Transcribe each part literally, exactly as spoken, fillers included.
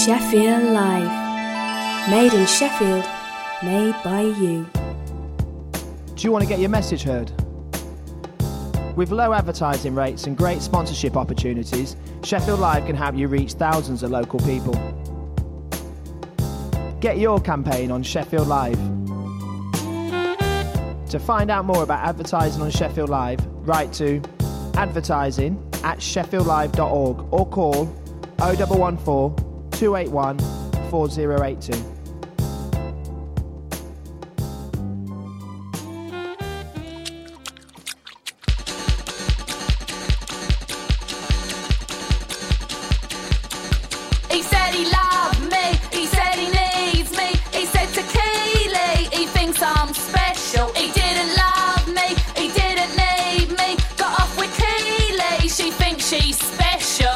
Sheffield Live. Made in Sheffield, made by you. Do you want to get your message heard? With low advertising rates and great sponsorship opportunities, Sheffield Live can help you reach thousands of local people. Get your campaign on Sheffield Live. To find out more about advertising on Sheffield Live, write to advertising at sheffield live dot org or call oh one one four, two eight one, four oh eight two. He said he loved me, he said he needs me, he said to Keely, he thinks I'm special. He didn't love me, he didn't need me, got off with Keely, she thinks she's special.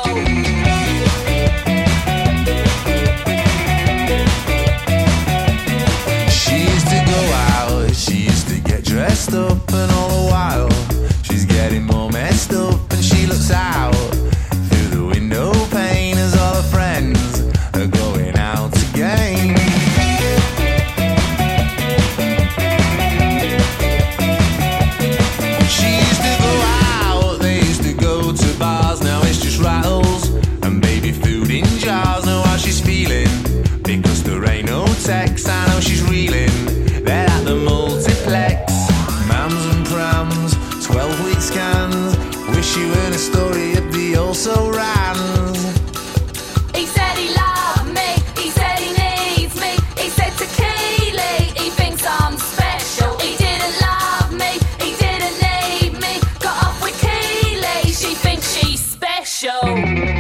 She used to go out, she used to get dressed up, and all the while she's getting more messed up, and she looks out through the window pane as all her friends are going out again. She used to go out, they used to go to bars, now it's just rattles and baby food in jars. Know how she's feeling, because there ain't no text. I know she's reeling, they're at the multiplex. Mams and prams, twelve week scans, wish you heard a story of the also rans. He said he loved me, he said he needs me, he said to Keely, he thinks I'm special. He didn't love me, he didn't need me, got off with Keely, she thinks she's special.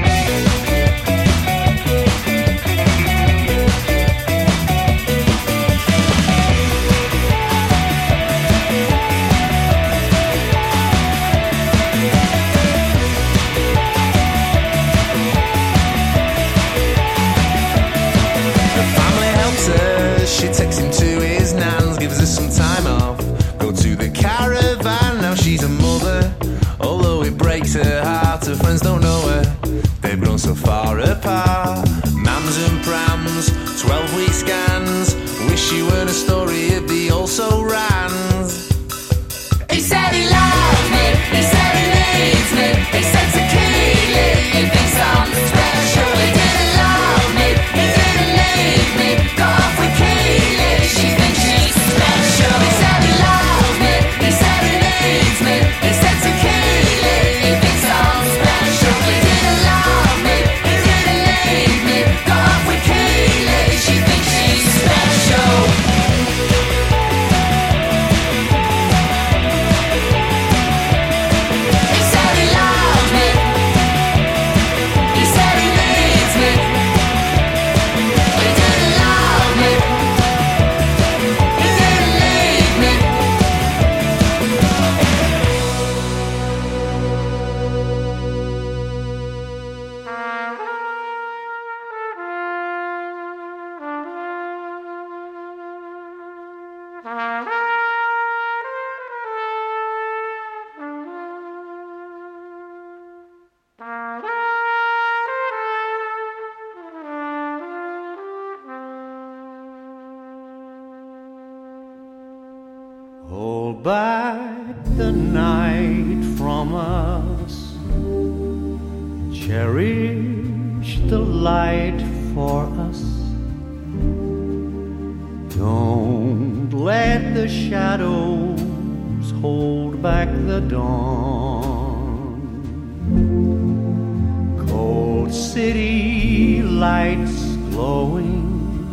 She takes him to his nan's, gives her some time off, go to the caravan. Now she's a mother, although it breaks her heart. Her friends don't know her, they've grown so far apart. Mams and prams, twelve week scans, wish you heard a story of the also rans. He said he loved me, he said he needs me, he said to Keely, he thinks I'm special. He didn't love me, he didn't need me, got off with Keely, she thinks she's special. He said he loved me, he said he needs me, he said to Keely, he thinks I'm special. He didn't love me, he didn't need me, got off with Keely, she thinks she's special. Hold back the night from us, cherish the light for us. Don't let the shadows hold back the dawn. Cold city lights glowing,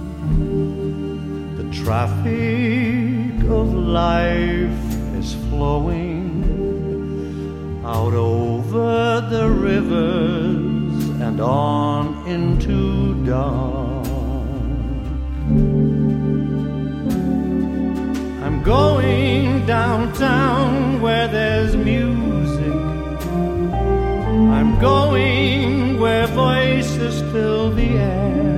the traffic of life is flowing out over the rivers and on into dark. I'm going downtown where there's music. I'm going where voices fill the air.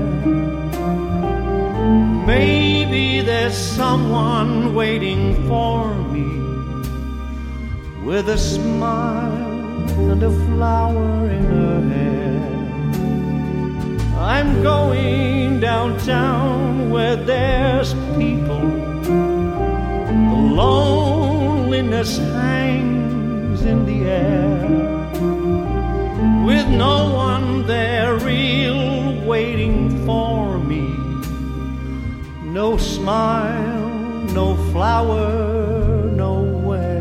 Maybe there's someone waiting for me with a smile and a flower in her hair. I I'm going downtown where there's people. The loneliness hangs in the air, with no one there real waiting for me. No smile, no flower, nowhere.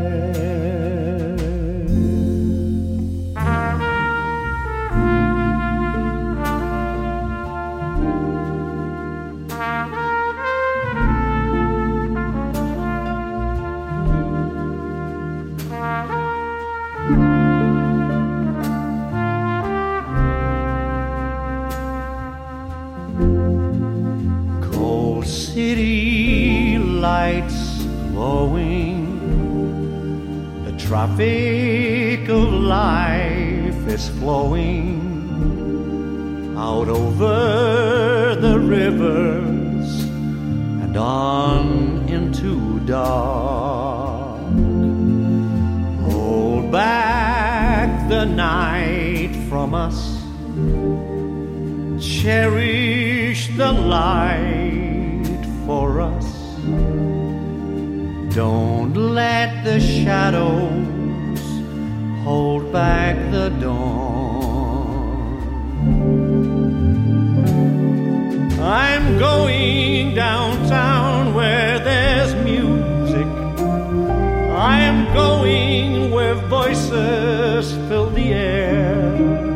Cold city lights glowing, the traffic of life is flowing out over the rivers and on into dark. Hold back the night from us, cherish the light for us. Don't let the shadows hold back the dawn. I'm going downtown where there's music. I am going where voices fill the air.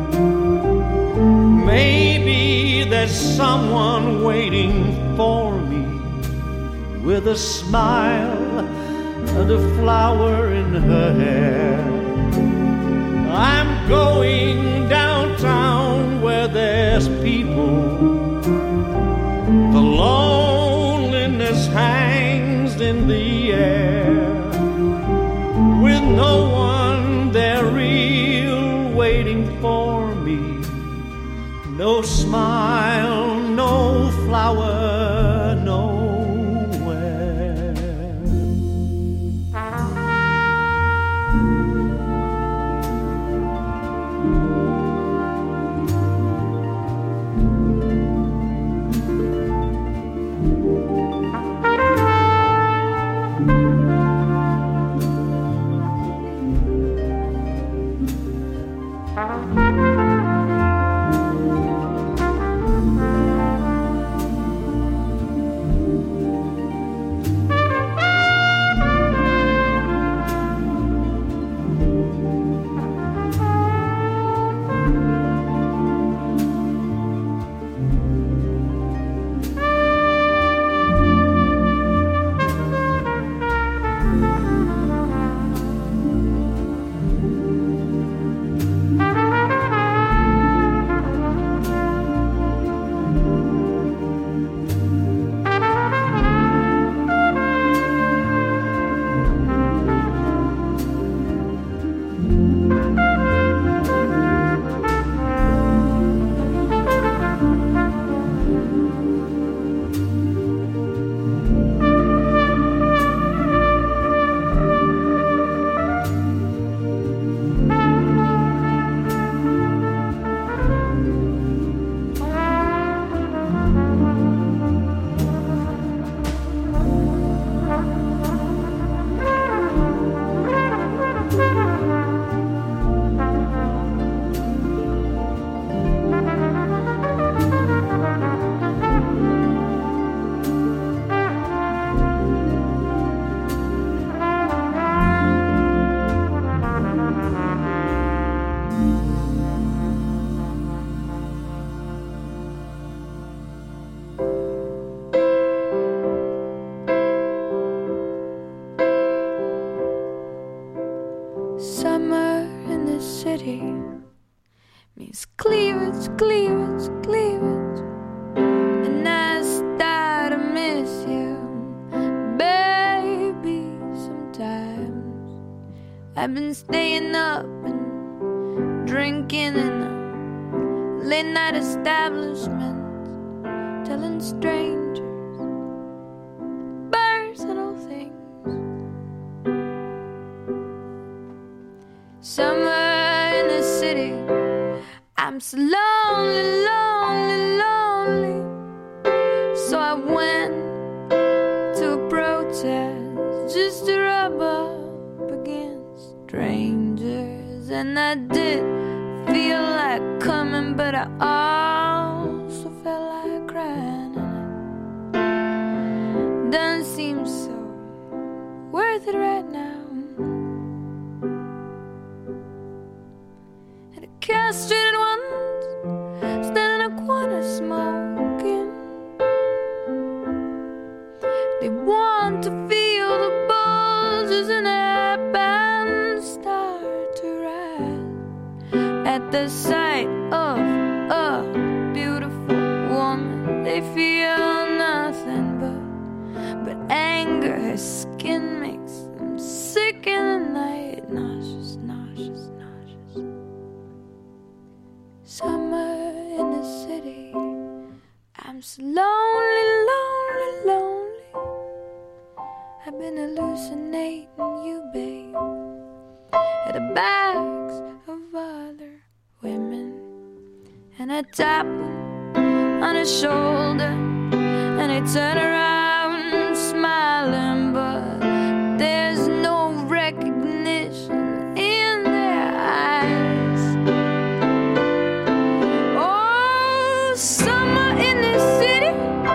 Maybe there's someone waiting for me, with a smile and a flower in her hair. I'm going downtown where there's people. The loneliness hangs in the air, with no one there real waiting for me. No smile, no flower, nowhere. Summer in the city means clearance, clearance, clearance. And I start to miss you, baby, sometimes. I've been staying up and drinking in the late night establishments, telling strangers personal things. Summer in the city, I'm so lonely, lonely, lonely. And I did feel like coming, but I also felt like crying. And it doesn't seem so worth it right now. And the castrated ones stand in a corner smoking. They want to feel the bulges in their bands start to rise at the sight of a beautiful woman. They feel nothing but but anger. Her skin makes them sick in the night, nauseous, nauseous, nauseous. Summer in the city, I'm so lonely, lonely, lonely. I've been hallucinating you, babe, at the backs of other women. And I tap them on his shoulder, and they turn around smiling, but there's no recognition in their eyes. Oh, summer in this city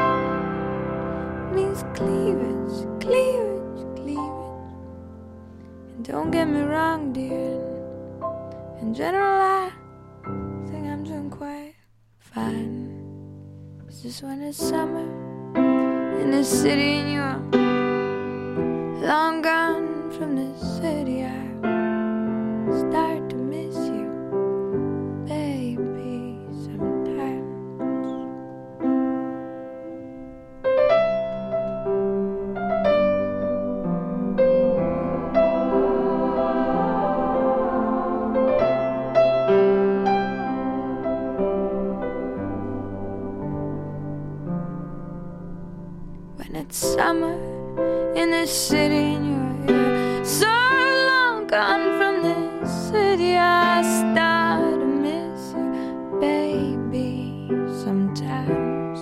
means cleavage, cleavage, cleavage. And don't get me wrong, dear, in general I think I'm doing quite fine. It's just when it's summer in the city and you're long gone from the city, I start to miss you, baby, sometimes. When it's summer in the city and you're here, so long gone from this city, I start to miss you, baby, sometimes.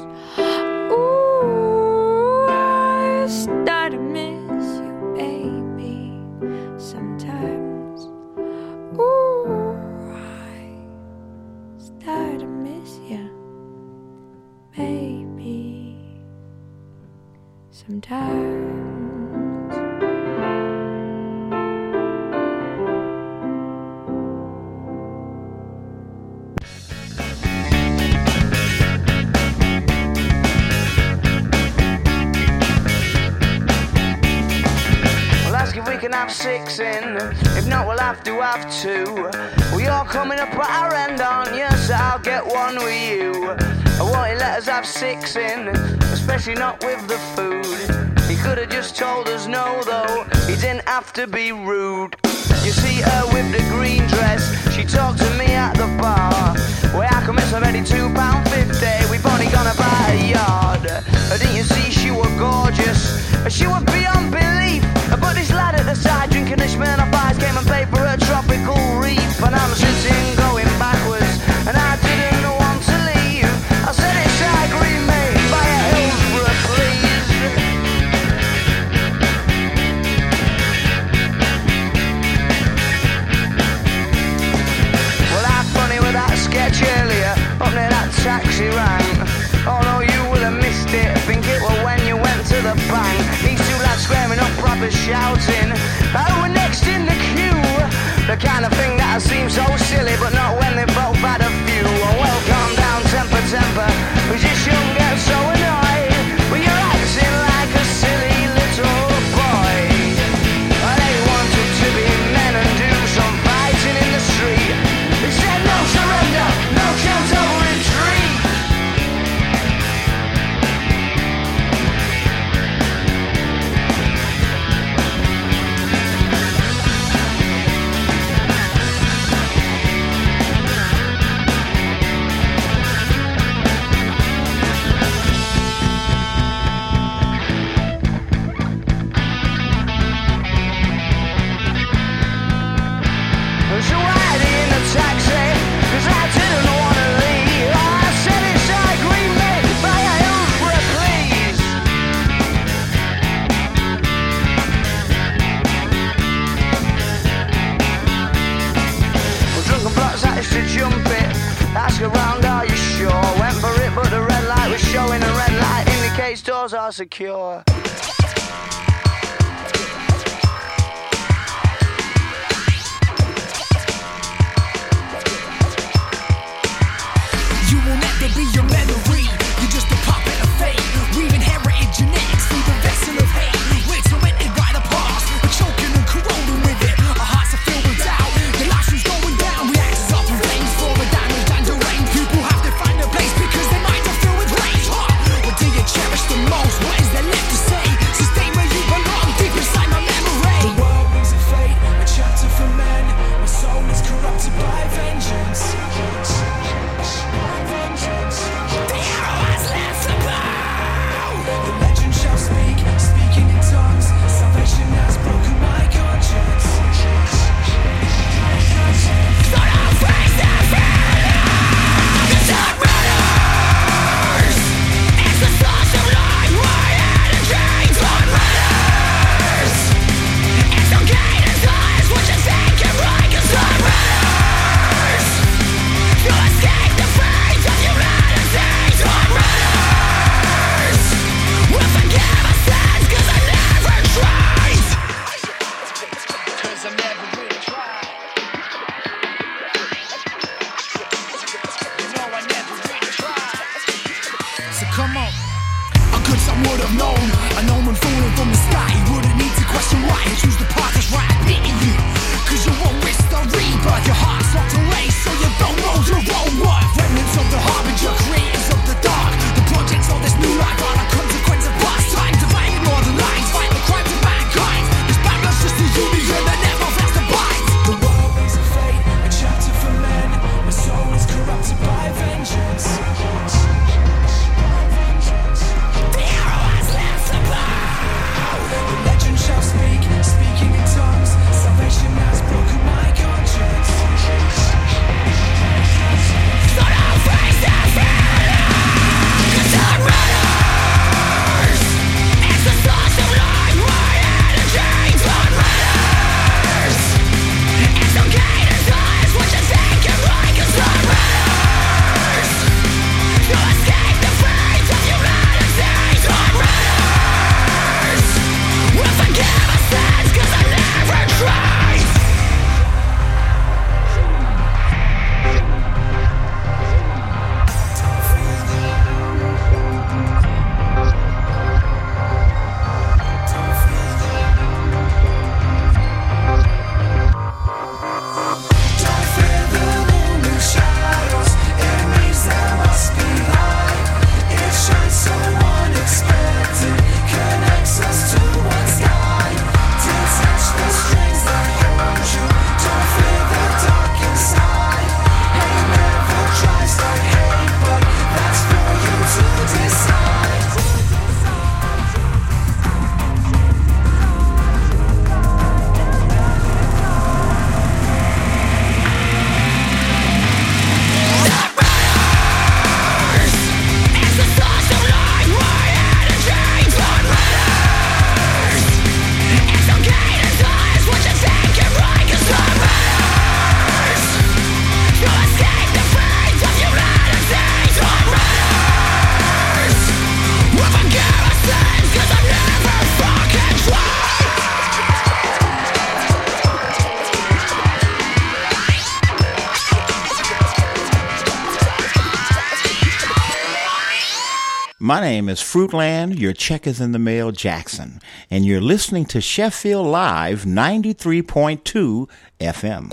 Ooh, I start to miss you, baby, sometimes. Ooh, I start to miss you, baby, sometimes. I'll ask if we can have six in. If not, we'll have to have two. We all coming up at our end, aren't you? So I'll get one with you. I want you let us have six in, especially not with the food. He could have just told us no, though. He didn't have to be rude. You see her with the green dress, she talked to me at the bar. Well, how come it's already two pound fifty? We've only gone about a yard. Didn't you see she was gorgeous? She was beyond belief. But this lad at the side drinking the Smirnoff Ice came and paid for a tropical reef. And I'm sitting going backwards, and I didn't want to leave. I said it's I agree, mate, buy a Hillsborough, please. Well, I had funny with that sketch earlier, up near that taxi rank. Although you will have missed it, I think it was when you went to the bank. These two lads squaring up, proper shouting. Oh, we're next in the queue. The kind of thing that seems so silly, but not when they both had a few. Oh, well, calm down, temper, temper. We just shouldn't get so annoyed. But you're acting like a silly little boy. Well, they wanted to be men and do some fighting in the street. They said no surrender, no chance of retreat. doors are secure. You will never be your memory. You're just a puppet of fate. We've inherited genetics through the vessel of hate. We're tormented by the past. We're choking and corroding with it. Our hearts are filled with doubt. The last one's going down. We act as up in flames for the damage and deranged. People have to find a place because their minds are filled with rage. Huh? What do you cherish the most? What is there left to say? So stay where you belong, deep inside my memory. The world rings of fate, a chapter for men. My soul is corrupted by vengeance. The arrow has left the bow. The legend shall speak, speaking in tongues. Salvation has broken my conscience. So don't face the failure. The dark runners. It's the source of life. My energy on runners. It's okay to die. What you think you're right, 'cause I'm runners. To escape the fate of humanity. I'm runners. We'll forgive our sins 'cause I never tried. 'Cause I never really tried. You know I never really tried. So come on. A good son would have known. I know when falling from the sky, he wouldn't need to question why. He choose the path that's right beating you. 'Cause you won't risk the rebirth. Your heart's not to race, so you don't know your own worth. Remnants of the harbinger, creators of the dark. The projects of this new life are a consequence of past time. Dividing all the lines, fight the crimes of mankind. This battle's just a union that never fails to bite. The world rings of fate, a chapter for men. My soul is corrupted by vengeance. The arrow has left the bow. The legend shall speak, speaking in tongues. Salvation has broken my conscience. So don't face the failure, 'cause I'm runners. It's the source of life. My energy on runners. It's okay to die. It's what you think you're right, 'cause I'm runners. To escape the fate of humanity. I'm runners. We'll forgive our sins 'cause I never tried. Don't fear the moon and shadows. It means there must be light. It shines so unexpected, connects us to one sky. Detach the strings that hold you. Don't fear the dark inside. Hate never tries like hate, but that's for you to decide. It's the source of life. My energy on runners. It's okay to die. It's what you think you're right, 'cause I'm runners. To escape the fate of humanity. I'm runners. We'll forgive our sins 'cause I never fucking tried. My name is Fruitland, your check is in the mail, Jackson, and you're listening to Sheffield Live ninety-three point two F M.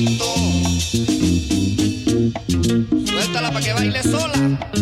cariñito. Suéltala para que baile sola.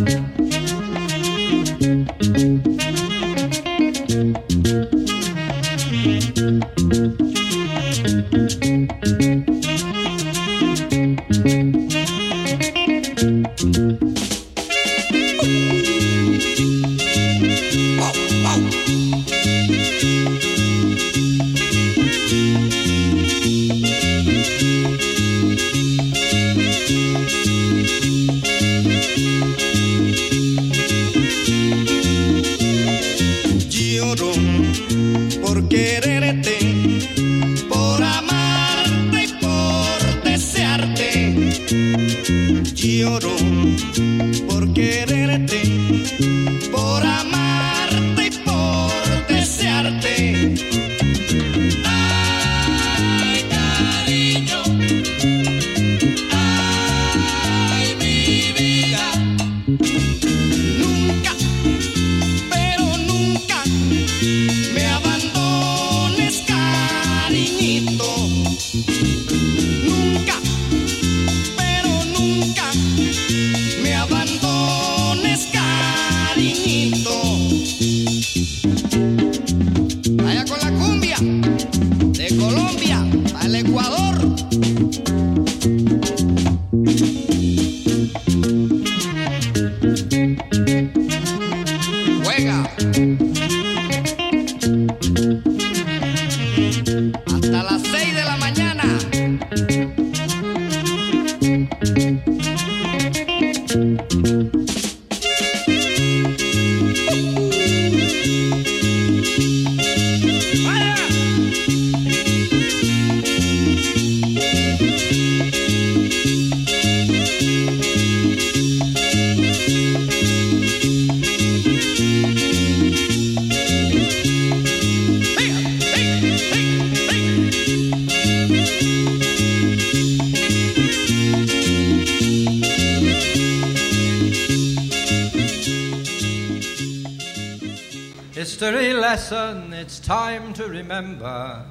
History lesson, it's time to remember.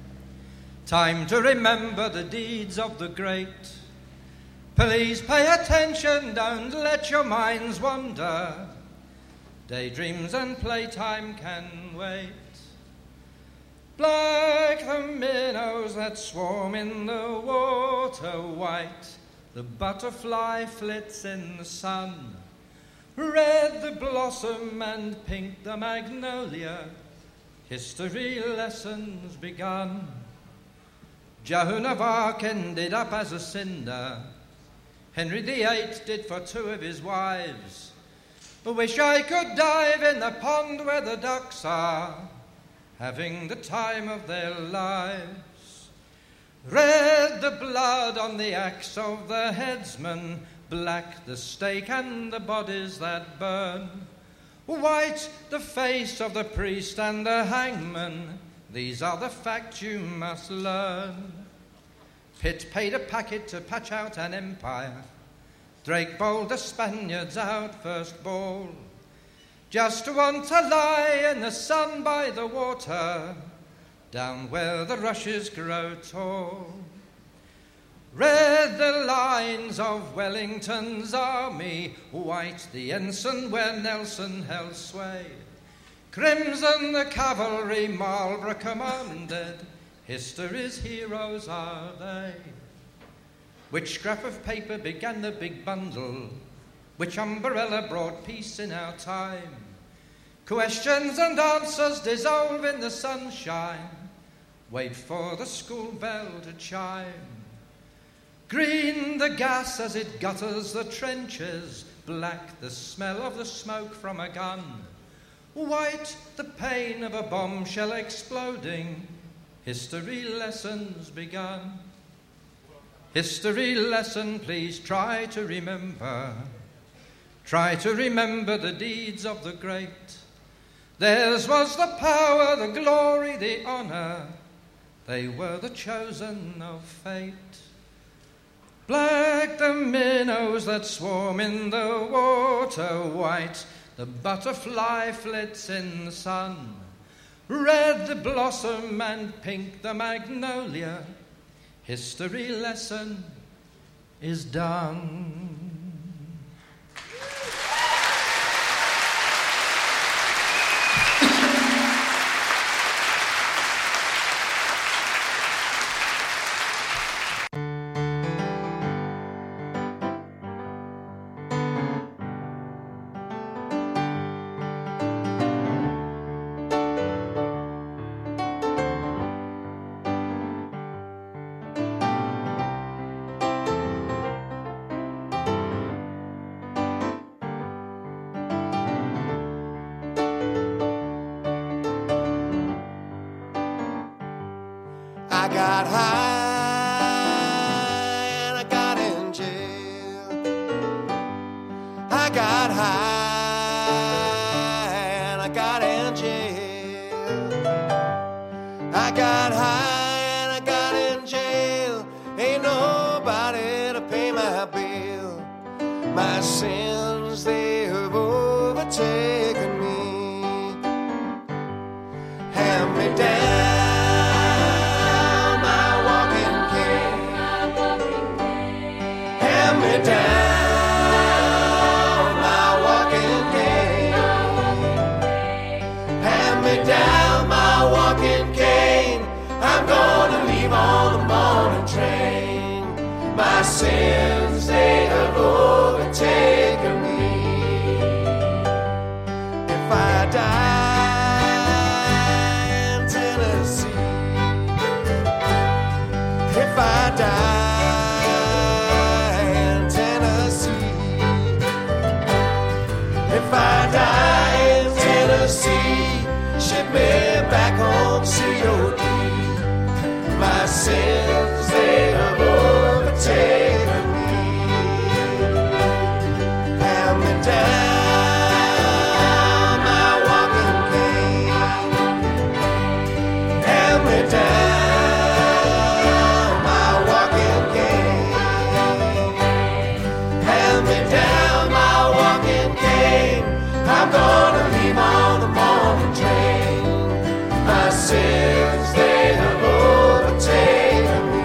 Time to remember the deeds of the great. Please pay attention, don't let your minds wander. Daydreams and playtime can wait. Black the minnows that swarm in the water, white the butterfly flits in the sun. Red the blossom and pink the magnolia, history lessons begun. Joan of Arc ended up as a cinder. Henry the Eighth did for two of his wives. Wish I could dive in the pond where the ducks are, having the time of their lives. Red the blood on the axe of the headsman, black the stake and the bodies that burn. White the face of the priest and the hangman, these are the facts you must learn. Pitt paid a packet to patch out an empire. Drake bowled the Spaniards out first ball, just to want to lie in the sun by the water, down where the rushes grow tall. Red the lines of Wellington's army, white the ensign where Nelson held sway. Crimson the cavalry Marlborough commanded, history's heroes are they. Which scrap of paper began the big bundle? Which umbrella brought peace in our time? Questions and answers dissolve in the sunshine. Wait for the school bell to chime. Green the gas as it gutters the trenches, black the smell of the smoke from a gun, white the pain of a bombshell exploding, history lessons begun. History lesson, please try to remember. Try to remember the deeds of the great. Theirs was the power, the glory, the honour. They were the chosen of fate. Black the minnows that swarm in the water, white the butterfly flits in the sun, red the blossom and pink the magnolia, history lesson is done. I got high and I got in jail. I got high and I got in jail. I got high and I got in jail. Ain't nobody to pay my bill. My sins, they have overtaken me. Hand me down down my walking cane. Hand me down my walking cane. I'm gonna leave on the morning train. My sins, they have overtaken me. If I die in Tennessee, if I die If I die in Tennessee, ship me back home, C O D. My sins, they have overtaken me. Hand me down my walking cane. Hand me down my walking cane. Hand me down my walking cane. I'm gonna leave on the morning train. My sins, they have overtaken me.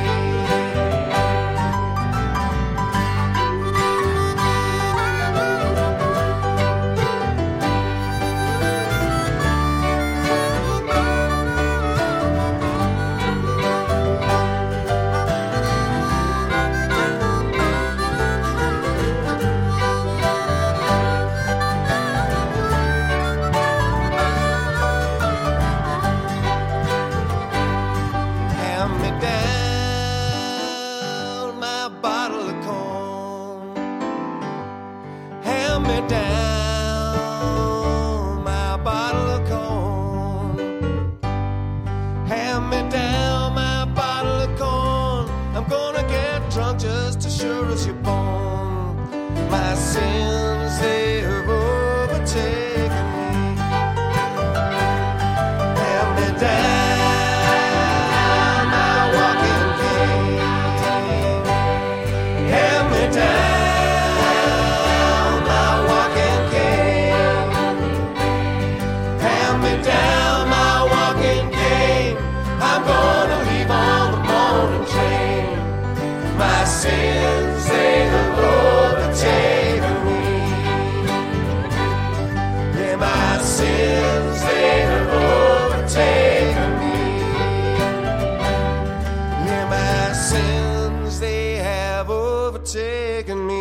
My sins, they have overtaken me. Hand me down my walking cane. Hand me down my walking cane. Hand me down my walking cane. I'm gonna leave on the morning train. My sins, they have overtaken me. Yeah, my sins, they have overtaken me. Yeah, my sins, they have overtaken me.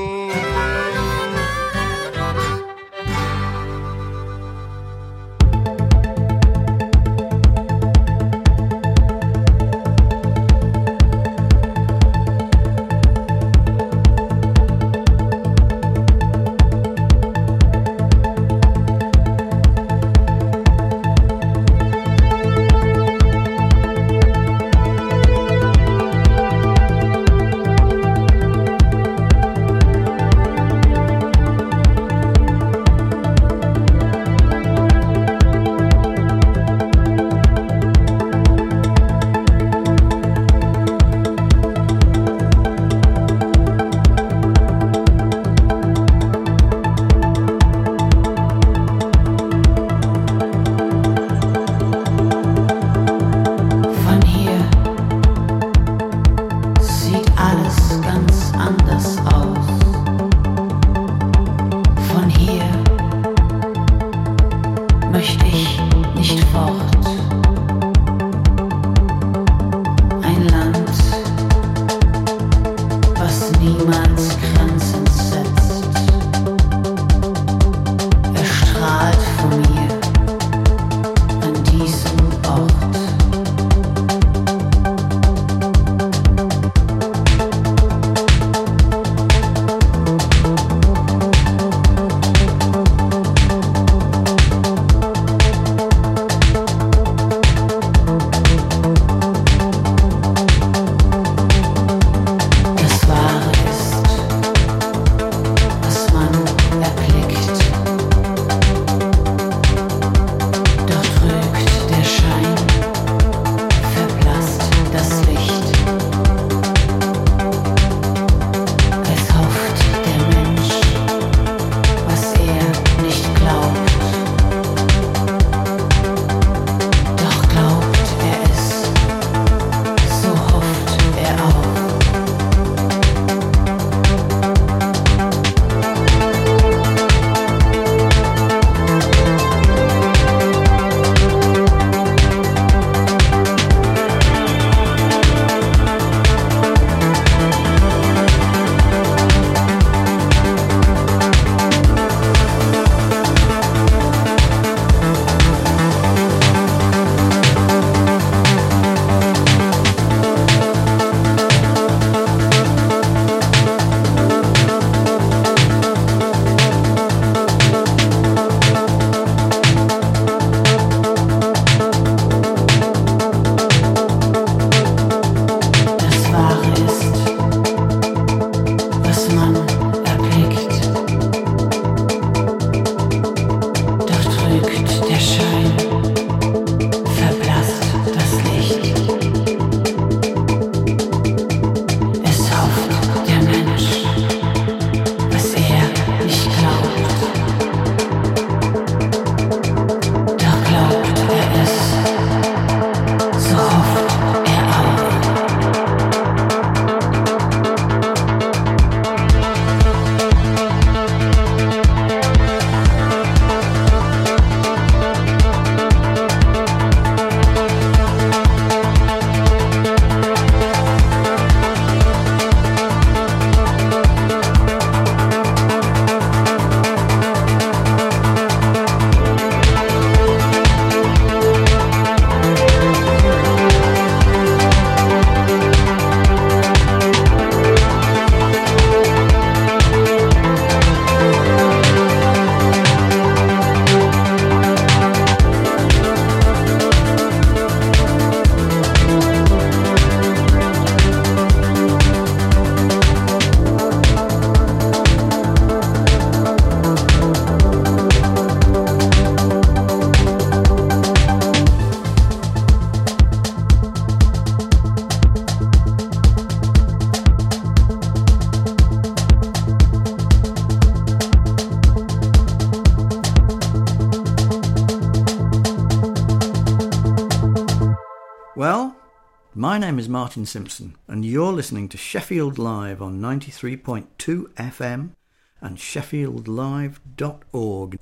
My name is Martin Simpson, and you're listening to Sheffield Live on ninety-three point two F M and sheffield live dot org.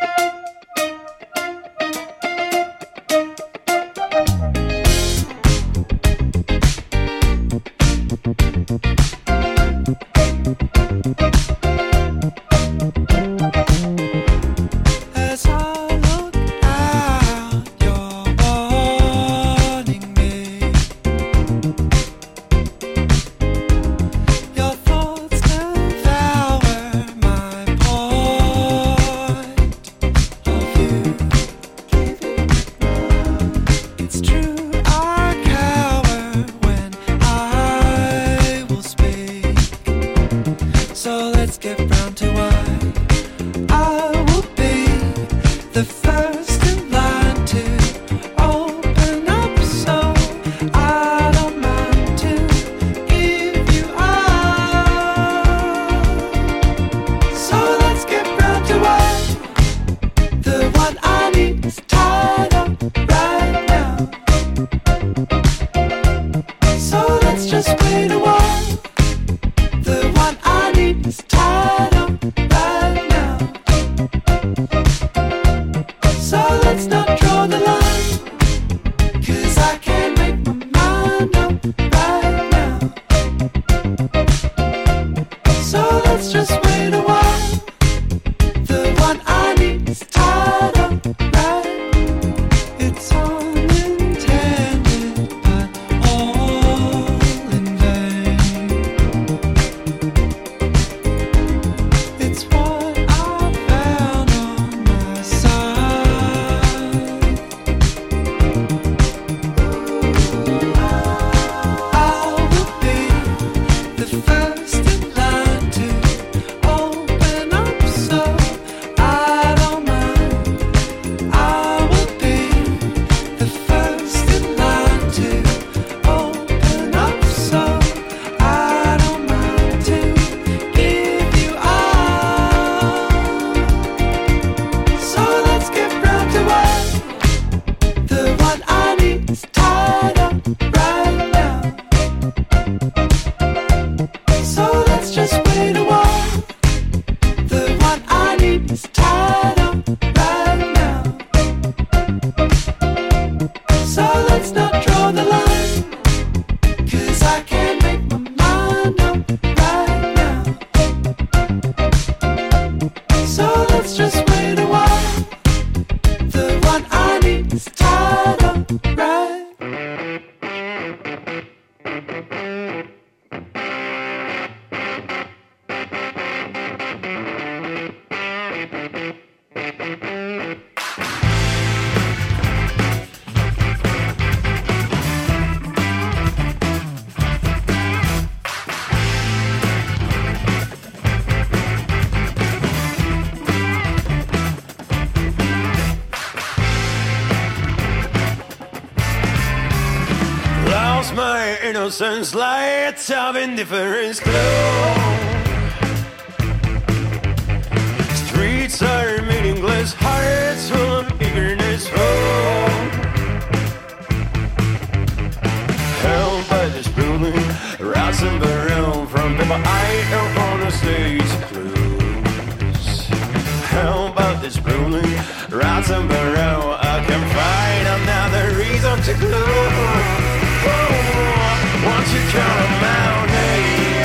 As I look out, you're warning me. Your thoughts devour my point of view. It's true, I cower when I will speak. So let's get round to why I will be the first in line to open up, so I don't mind to give you all. So let's get round to why the one I need is tied up right now. So let's just wait a while. The one I need is tied up right now. So let's not draw the line, 'cause I can't make my mind up right now. So let's just wait a while. The one I need is tied up right. It's unintended, but all in vain. It's what I found on my side. I will be the first in line to open up, so I don't mind. I will be the first in line to open up, so I don't mind to give you all. So let's get round to why the one I need is tied up right now. So let's just wait a while. The one I need is tied up right now. So let's not draw the line, 'cause I can't make my mind up right now. So let's just wait a while. The one I need is tied up right. Lost my innocence, lights of indifference glow. Streets are meaningless, hearts full of eagerness. Oh, held by this ruling, routes and barrel from people I don't wanna stay too close. Held by this ruling, routes and barrel, I can find another reason to close. Once you call them out, hey,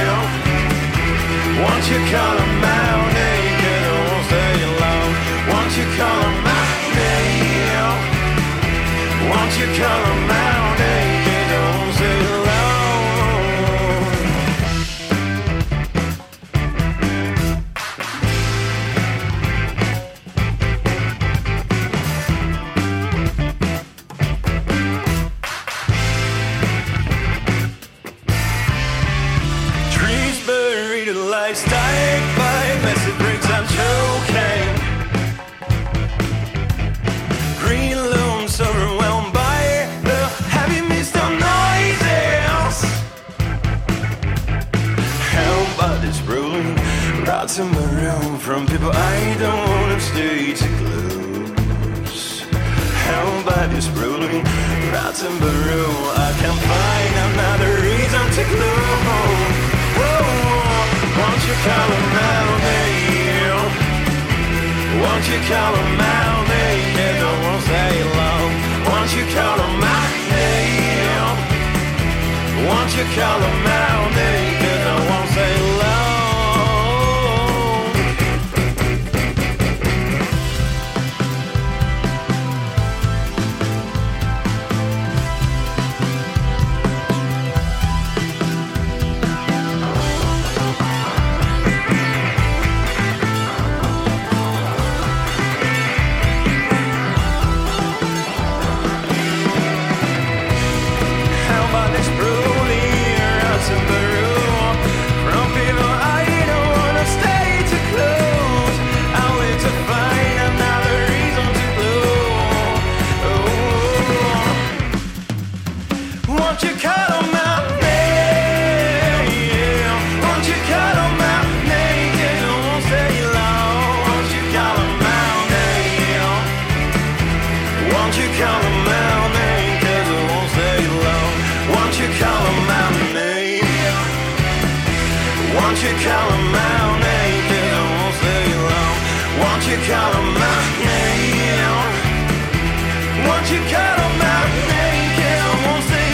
once you call them out, hey, they won't stay alone. Once you call them out, hey, once you call them out, hey, they don't stay Stake by messy bricks and choking. Green looms overwhelmed by the heavy mist of noises. Held by this ruling, rods in my room from people I don't wanna stay too close. Held by this ruling, Rottenborough, I can't find another reason to gloom. Oh, won't you call him out, babe? Won't you call him out, babe? I won't say long. Won't you call him out, babe? Won't you call him out, babe? I won't say long. Call him out, name, 'cause I won't stay long. Won't you call him out, name? Won't you call him out, name, 'cause I won't stay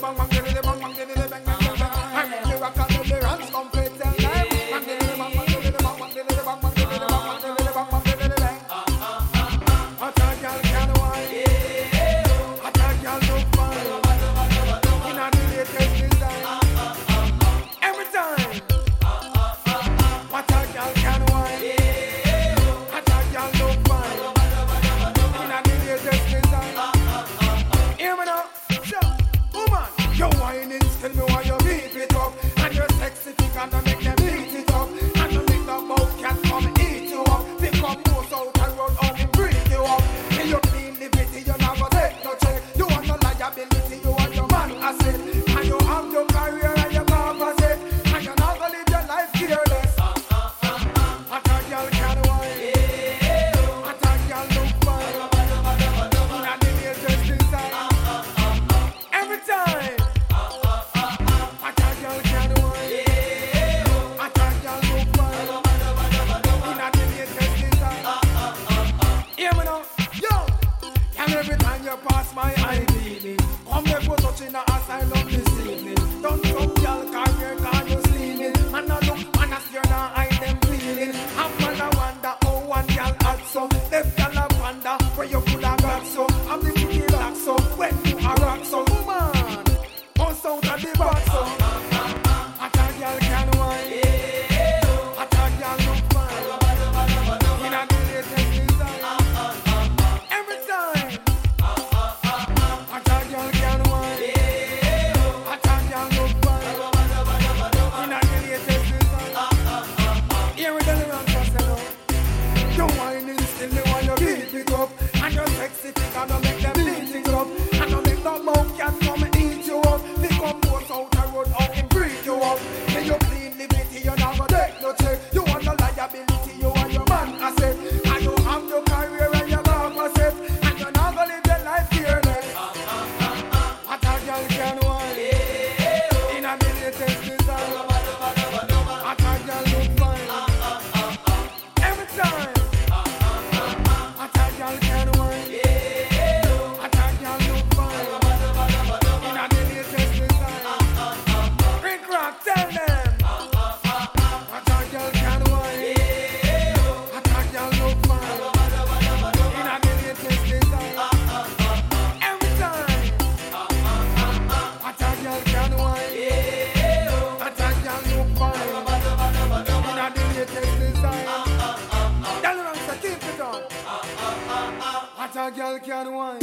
a girl can wine.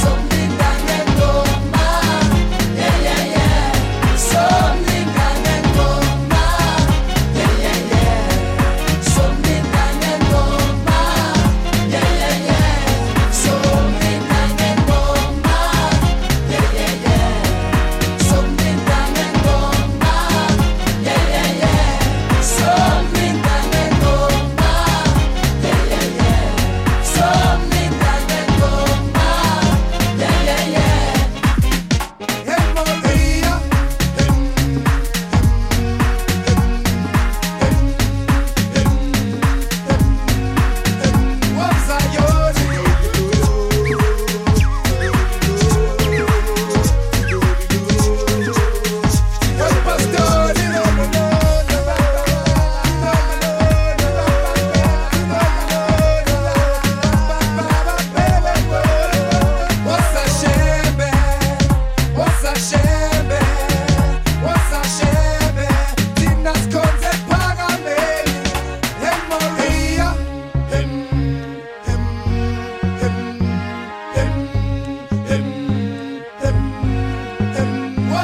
Something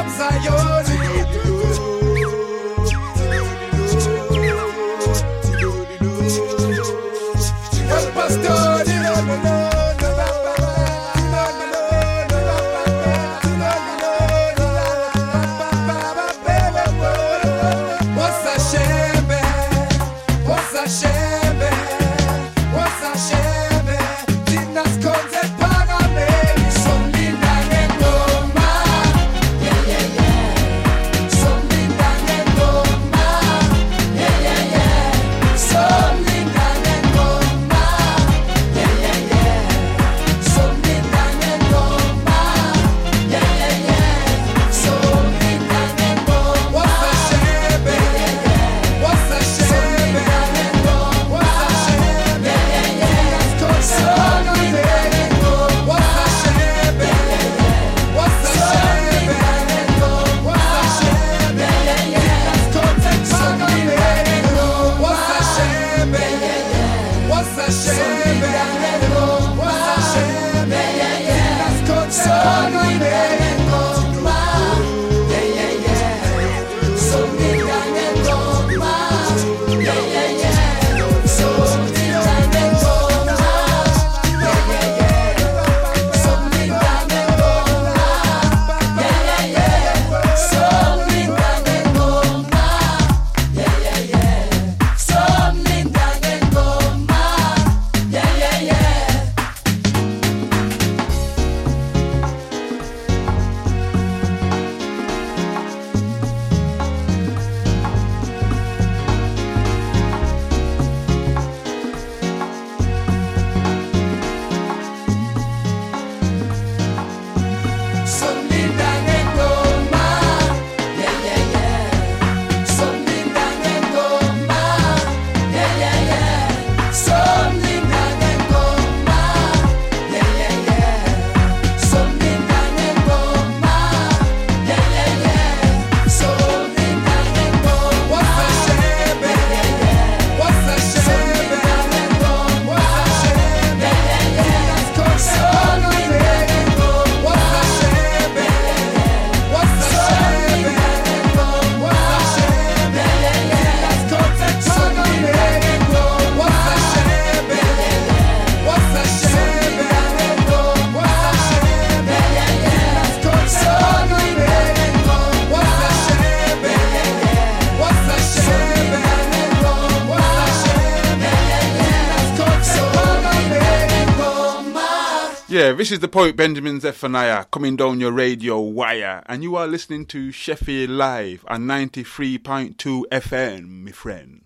Yeah, this is the poet Benjamin Zephaniah coming down your radio wire, and you are listening to Sheffield Live on ninety-three point two F M, my friend.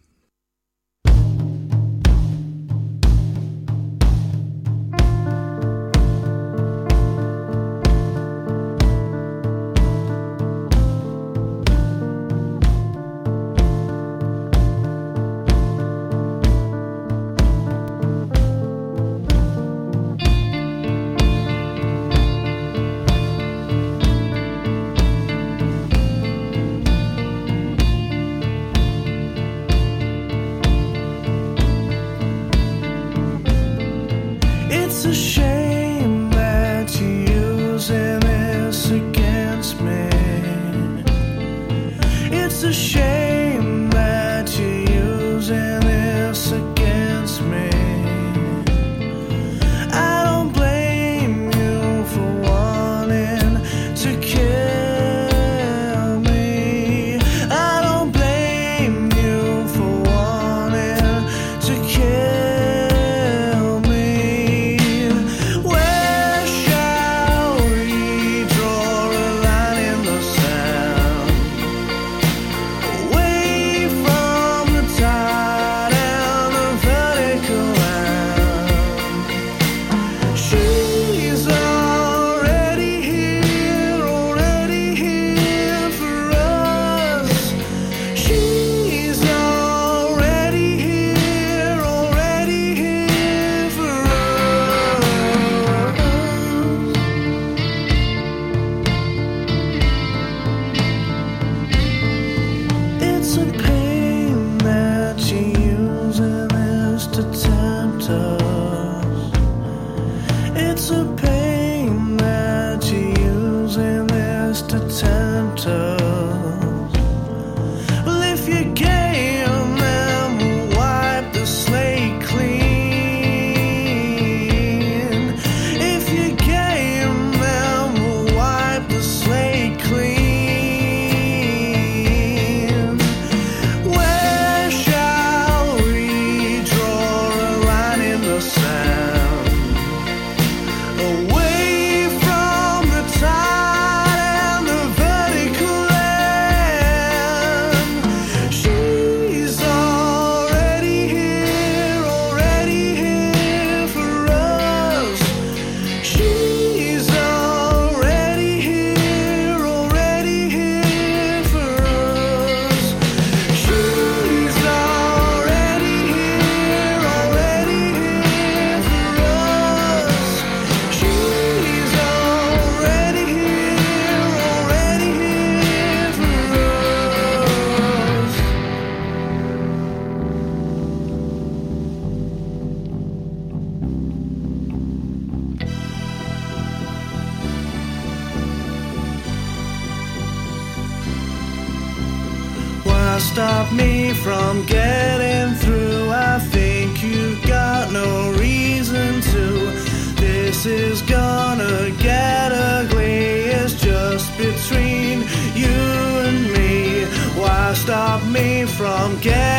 It's a shame that you're using this against me. It's a shame that you're using this against me. I don't blame you for wanting to kill me. I don't blame you for wanting to kill me. Where shall we draw a line in the sand? Why stop me from getting through? I think you got no reason to. This is gonna get ugly. It's just between you and me. Why stop me from getting